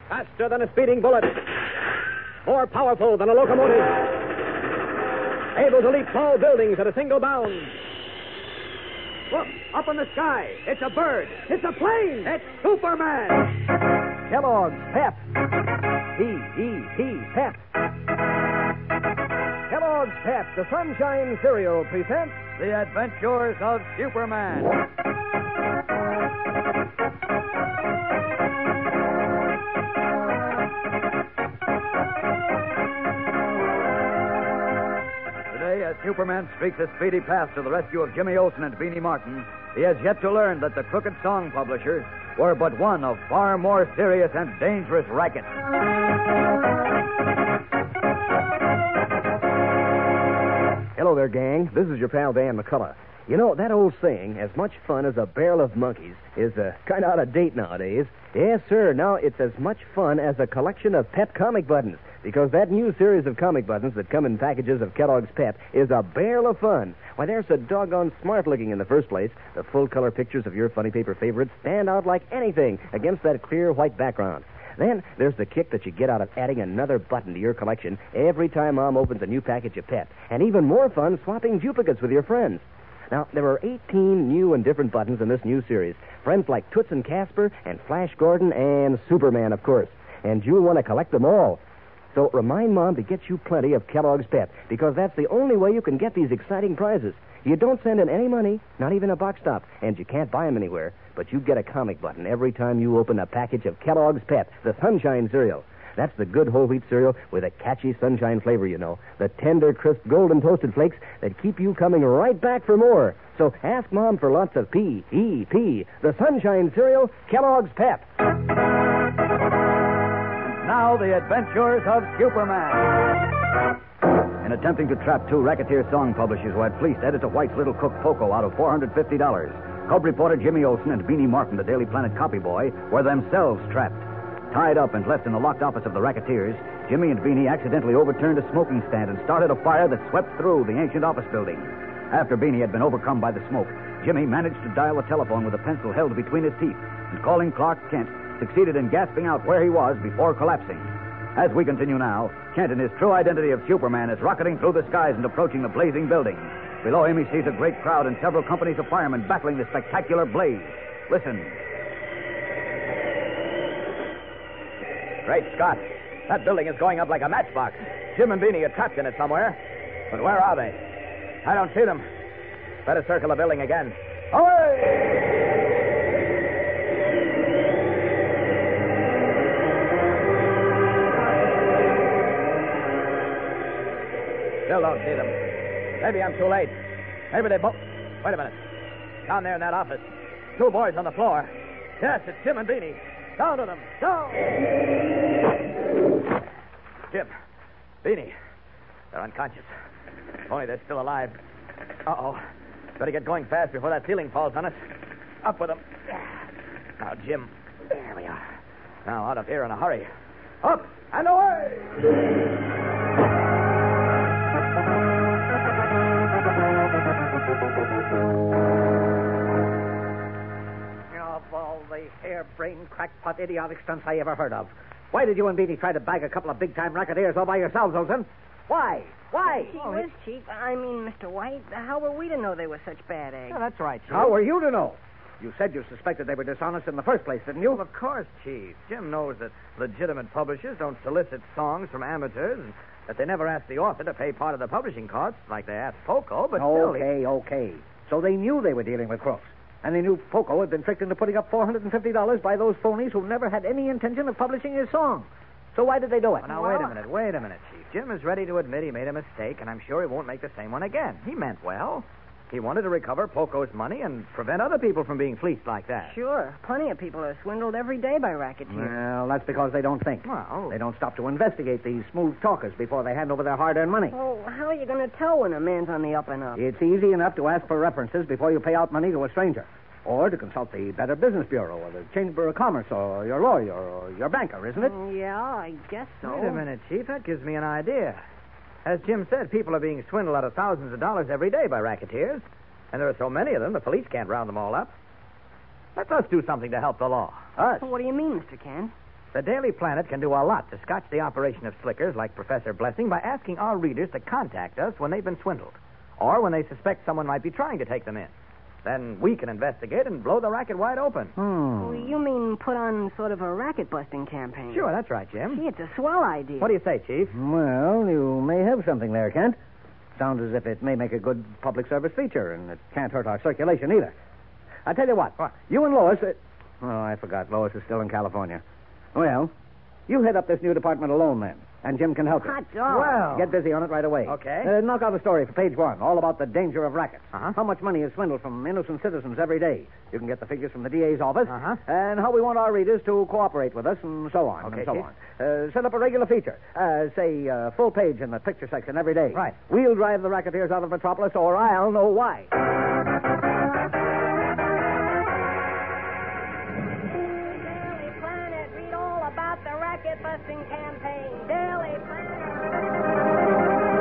Faster than a speeding bullet. More powerful than a locomotive. Able to leap tall buildings at a single bound. Look, up in the sky. It's a bird. It's a plane. It's Superman. Kellogg's Pep. P-E-P, Pep. Kellogg's Pep, the Sunshine Cereal, presents The Adventures of Superman. Today, as Superman streaks a speedy path to the rescue of Jimmy Olsen and Beanie Martin, he has yet to learn that the Crooked Song publishers were but one of far more serious and dangerous rackets. Hello there, gang. This is your pal Dan McCullough. You know, that old saying, as much fun as a barrel of monkeys, is kind of out of date nowadays. Yes, sir. Now it's as much fun as a collection of Pep comic buttons, because that new series of comic buttons that come in packages of Kellogg's Pep is a barrel of fun. Why, they're so doggone smart-looking in the first place. The full-color pictures of your funny paper favorites stand out like anything against that clear white background. Then there's the kick that you get out of adding another button to your collection every time Mom opens a new package of Pep. And even more fun swapping duplicates with your friends. Now, there are 18 new and different buttons in this new series. Friends like Toots and Casper and Flash Gordon and Superman, of course. And you'll want to collect them all. So remind Mom to get you plenty of Kellogg's Pep, because that's the only way you can get these exciting prizes. You don't send in any money, not even a box top, and you can't buy them anywhere. But you get a comic button every time you open a package of Kellogg's Pep, the Sunshine Cereal. That's the good whole wheat cereal with a catchy sunshine flavor, you know. The tender, crisp, golden toasted flakes that keep you coming right back for more. So ask Mom for lots of P-E-P, the Sunshine Cereal, Kellogg's Pep. And now, the adventures of Superman. In attempting to trap two racketeer song publishers who had fleeced Editor White's little cook Poco out of $450, Cub reporter Jimmy Olsen and Beanie Martin, the Daily Planet copy boy, were themselves trapped. Tied up and left in the locked office of the racketeers, Jimmy and Beanie accidentally overturned a smoking stand and started a fire that swept through the ancient office building. After Beanie had been overcome by the smoke, Jimmy managed to dial the telephone with a pencil held between his teeth, and calling Clark Kent, succeeded in gasping out where he was before collapsing. As we continue now, Kent, in his true identity of Superman, is rocketing through the skies and approaching the blazing building. Below him, he sees a great crowd and several companies of firemen battling the spectacular blaze. Listen. Great Scott. That building is going up like a matchbox. Jim and Beanie are trapped in it somewhere. But where are they? I don't see them. Better circle the building again. Away! Still don't see them. Maybe I'm too late. Maybe they both... Wait a minute. Down there in that office. Two boys on the floor. Yes, it's Jim and Beanie. Down to them. Down! Jim. Beanie. They're unconscious. If only they're still alive. Uh-oh. Better get going fast before that ceiling falls on us. Up with them. Now, Jim. There we are. Now, out of here in a hurry. Up and away! Of all the harebrained, crackpot, idiotic stunts I ever heard of. Why did you and Beanie try to bag a couple of big-time racketeers all by yourselves, Olsen? Why? Why? Gee whiz, Chief. I mean, Mr. White, how were we to know they were such bad eggs? Oh, that's right, Chief. How were you to know? You said you suspected they were dishonest in the first place, didn't you? Well, of course, Chief. Jim knows that legitimate publishers don't solicit songs from amateurs and that they never ask the author to pay part of the publishing costs like they asked Poco, but Okay. So they knew they were dealing with crooks. And they knew Poco had been tricked into putting up $450 by those phonies who never had any intention of publishing his song. So why did they do it? Well, now, wait a minute, Chief. Jim is ready to admit he made a mistake, and I'm sure he won't make the same one again. He meant well. He wanted to recover Poco's money and prevent other people from being fleeced like that. Sure. Plenty of people are swindled every day by racketeers. Well, that's because they don't think. Well, They don't stop to investigate these smooth talkers before they hand over their hard-earned money. Oh, how are you going to tell when a man's on the up and up? It's easy enough to ask for references before you pay out money to a stranger. Or to consult the Better Business Bureau or the Chamber of Commerce or your lawyer or your banker, isn't it? Yeah, I guess so. wait a minute, Chief. That gives me an idea. As Jim said, people are being swindled out of thousands of dollars every day by racketeers. And there are so many of them, the police can't round them all up. Let us do something to help the law. Us? What do you mean, Mr. Kent? The Daily Planet can do a lot to scotch the operation of slickers like Professor Blessing by asking our readers to contact us when they've been swindled or when they suspect someone might be trying to take them in. Then we can investigate and blow the racket wide open. Oh, you mean put on sort of a racket-busting campaign? Sure, that's right, Jim. Gee, it's a swell idea. What do you say, Chief? Well, you may have something there, Kent. Sounds as if it may make a good public service feature, and it can't hurt our circulation either. I tell you what. You and Lois... Oh, I forgot. Lois is still in California. Well, you head up this new department alone, then, and Jim can help you. Hot dog. Well. Get busy on it right away. Okay. Knock out a story for page 1, all about the danger of rackets. Uh-huh. How much money is swindled from innocent citizens every day. You can get the figures from the DA's office. Uh-huh. And how we want our readers to cooperate with us, and so on, Okay, and so Chief. on. Set up a regular feature. Say, full page in the picture section every day. Right. We'll drive the racketeers out of Metropolis, or I'll know why. Daily Planet, read all about the racket-busting campaign. Daily Planet.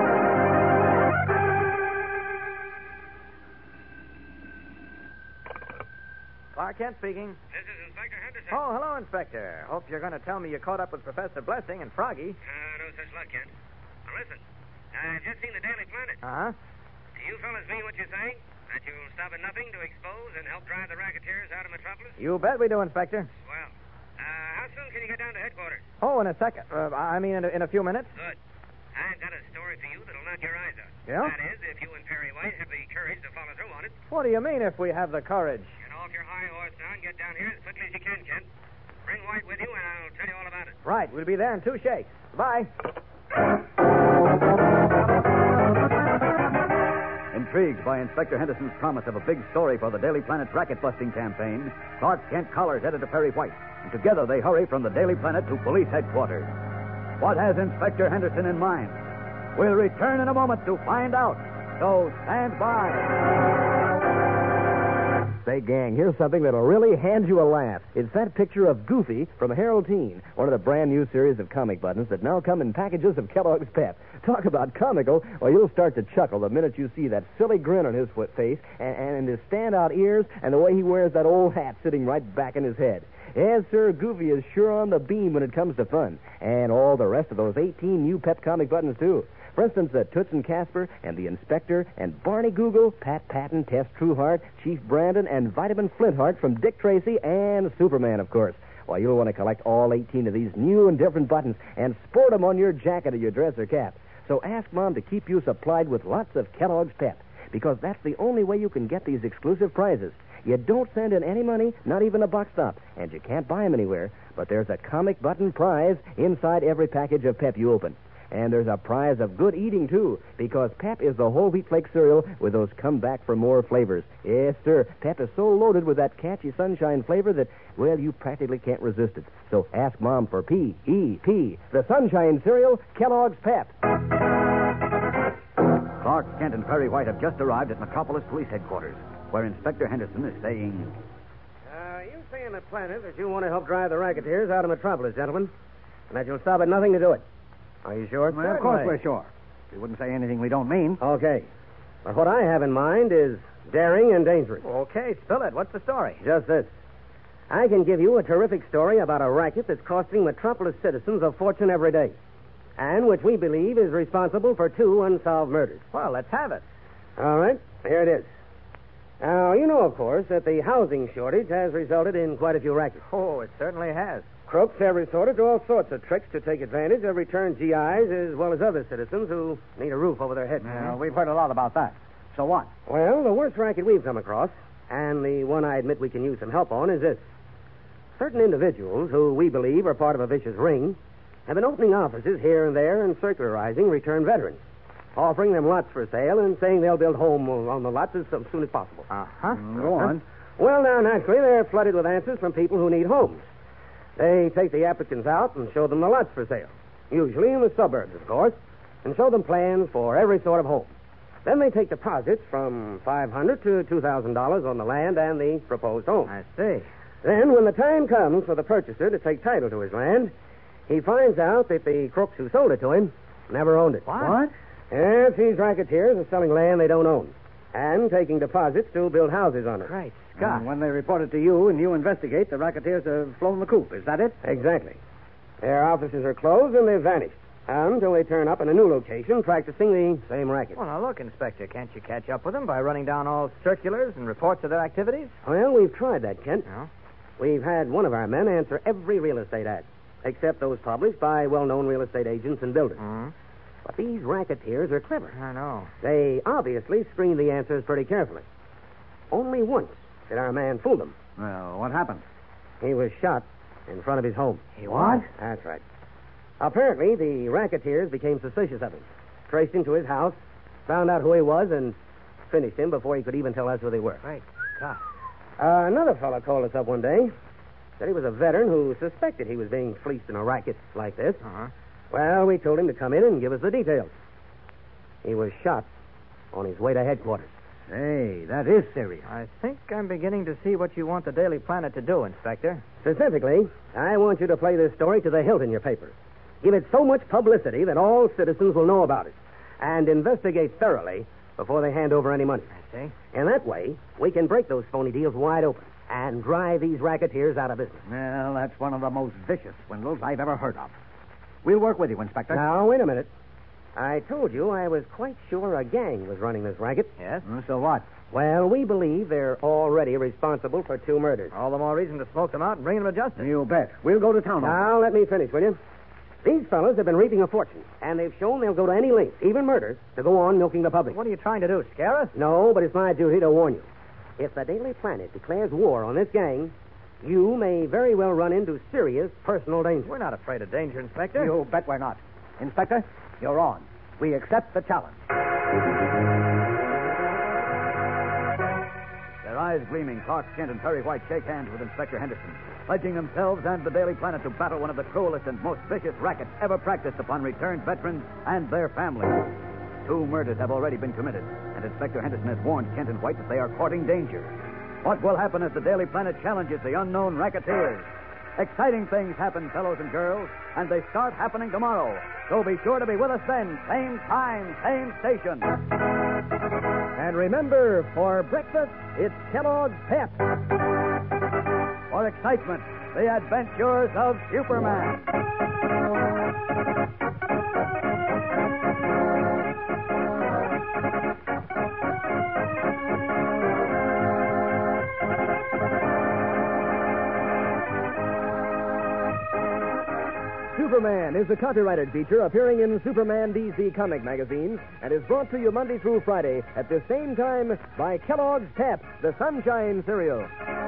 Clark Kent speaking. This is Inspector Henderson. Oh, hello, Inspector. Hope you're going to tell me you caught up with Professor Blessing and Froggy. No such luck, Kent. Now, listen. I've just seen the Daily Planet. Uh-huh. Do you fellas mean what you're saying? That you'll stop at nothing to expose and help drive the racketeers out of Metropolis? You bet we do, Inspector. Well, how soon can you get down to headquarters? Oh, in a second. In a few minutes. Good. I've got a story for you that'll knock your eyes out. Yeah? That is, if you and Perry White have the courage to follow through on it. What do you mean if we have the courage? Get off your high horse now and get down here as quickly as you can, Kent. Bring White with you, and I'll tell you all about it. Right, we'll be there in 2 shakes. Bye. Intrigued by Inspector Henderson's promise of a big story for the Daily Planet's racket-busting campaign, Clark Kent collars Editor Perry White, and together they hurry from the Daily Planet to police headquarters. What has Inspector Henderson in mind? We'll return in a moment to find out. So stand by. Say, gang, here's something that'll really hand you a laugh. It's that picture of Goofy from Harold Teen, one of the brand new series of comic buttons that now come in packages of Kellogg's Pep. Talk about comical. Well, you'll start to chuckle the minute you see that silly grin on his face and his standout ears and the way he wears that old hat sitting right back in his head. Yes, sir, Goofy is sure on the beam when it comes to fun. And all the rest of those 18 new Pep comic buttons, too. For instance, Toots and Casper, and the Inspector, and Barney Google, Pat Patton, Tess Trueheart, Chief Brandon, and Vitamin Flintheart from Dick Tracy, and Superman, of course. Why, you'll want to collect all 18 of these new and different buttons and sport them on your jacket or your dress or cap. So ask Mom to keep you supplied with lots of Kellogg's Pep, because that's the only way you can get these exclusive prizes. You don't send in any money, not even a buck stop, and you can't buy them anywhere. But there's a comic button prize inside every package of Pep you open. And there's a prize of good eating, too, because Pep is the whole wheat flake cereal with those come-back-for-more flavors. Yes, sir, Pep is so loaded with that catchy sunshine flavor that, well, you practically can't resist it. So ask Mom for P-E-P, the sunshine cereal, Kellogg's Pep. Clark Kent and Perry White have just arrived at Metropolis Police Headquarters, where Inspector Henderson is saying... You say in the Planet that you want to help drive the racketeers out of Metropolis, gentlemen, and that you'll stop at nothing to do it. Are you sure? Well, of course we're sure. We wouldn't say anything we don't mean. Okay. But what I have in mind is daring and dangerous. Okay, spill it. What's the story? Just this. I can give you a terrific story about a racket that's costing Metropolis citizens a fortune every day, and which we believe is responsible for 2 unsolved murders. Well, let's have it. All right, here it is. Now, you know, of course, that the housing shortage has resulted in quite a few rackets. Oh, it certainly has. Crooks have resorted to all sorts of tricks to take advantage of returned GIs as well as other citizens who need a roof over their heads. Well, we've heard a lot about that. So what? Well, the worst racket we've come across, and the one I admit we can use some help on, is this. Certain individuals, who we believe are part of a vicious ring, have been opening offices here and there and circularizing returned veterans, offering them lots for sale and saying they'll build home on the lots as soon as possible. Uh-huh. Go on. Well, now, naturally, they're flooded with answers from people who need homes. They take the applicants out and show them the lots for sale, usually in the suburbs, of course, and show them plans for every sort of home. Then they take deposits from $500 to $2,000 on the land and the proposed home. I see. Then, when the time comes for the purchaser to take title to his land, he finds out that the crooks who sold it to him never owned it. What? Yes, these racketeers are selling land they don't own and taking deposits to build houses on it. Great Scott. And when they report it to you and you investigate, the racketeers have flown the coop. Is that it? Exactly. Their offices are closed and they've vanished until they turn up in a new location practicing the same racket. Well, now look, Inspector, can't you catch up with them by running down all circulars and reports of their activities? Well, we've tried that, Kent. No? We've had one of our men answer every real estate ad, except those published by well-known real estate agents and builders. Mm-hmm. But these racketeers are clever. I know. They obviously screened the answers pretty carefully. Only once did our man fool them. Well, what happened? He was shot in front of his home. He what? That's right. Apparently, the racketeers became suspicious of him, traced him to his house, found out who he was, and finished him before he could even tell us who they were. Great God. Another fellow called us up one day. Said he was a veteran who suspected he was being fleeced in a racket like this. Uh-huh. Well, we told him to come in and give us the details. He was shot on his way to headquarters. Hey, that is serious. I think I'm beginning to see what you want the Daily Planet to do, Inspector. Specifically, I want you to play this story to the hilt in your paper. Give it so much publicity that all citizens will know about it. And investigate thoroughly before they hand over any money. I see. In that way, we can break those phony deals wide open and drive these racketeers out of business. Well, that's one of the most vicious swindles I've ever heard of. We'll work with you, Inspector. Now, wait a minute. I told you I was quite sure a gang was running this racket. Yes? So what? Well, we believe they're already responsible for 2 murders. All the more reason to smoke them out and bring them to justice. You bet. We'll go to town on it. Now, let me finish, will you? These fellas have been reaping a fortune, and they've shown they'll go to any length, even murders, to go on milking the public. What are you trying to do, scare us? No, but it's my duty to warn you. If the Daily Planet declares war on this gang, you may very well run into serious personal danger. We're not afraid of danger, Inspector. You bet we're not. Inspector, you're on. We accept the challenge. Their eyes gleaming, Clark Kent and Perry White shake hands with Inspector Henderson, pledging themselves and the Daily Planet to battle one of the cruelest and most vicious rackets ever practiced upon returned veterans and their families. 2 murders have already been committed, and Inspector Henderson has warned Kent and White that they are courting danger. What will happen as the Daily Planet challenges the unknown racketeers? Exciting things happen, fellows and girls, and they start happening tomorrow. So be sure to be with us then, same time, same station. And remember, for breakfast, it's Kellogg's Pep. For excitement, the adventures of Superman. Superman is a copyrighted feature appearing in Superman DC comic magazines and is brought to you Monday through Friday at the same time by Kellogg's Pep, the Sunshine Cereal.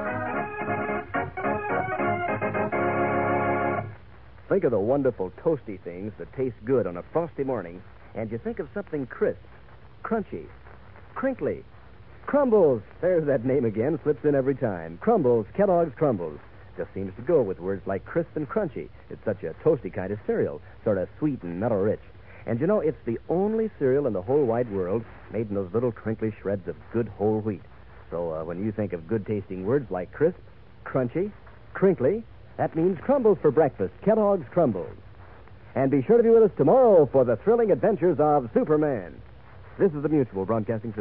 Think of the wonderful toasty things that taste good on a frosty morning, and you think of something crisp, crunchy, crinkly. Crumbles. There's that name again, slips in every time. Crumbles, Kellogg's Crumbles. Just seems to go with words like crisp and crunchy. It's such a toasty kind of cereal, sort of sweet and mellow rich. And you know, it's the only cereal in the whole wide world made in those little crinkly shreds of good whole wheat. So when you think of good-tasting words like crisp, crunchy, crinkly, that means crumbles for breakfast, Kellogg's Crumbles. And be sure to be with us tomorrow for the thrilling adventures of Superman. This is the Mutual Broadcasting System.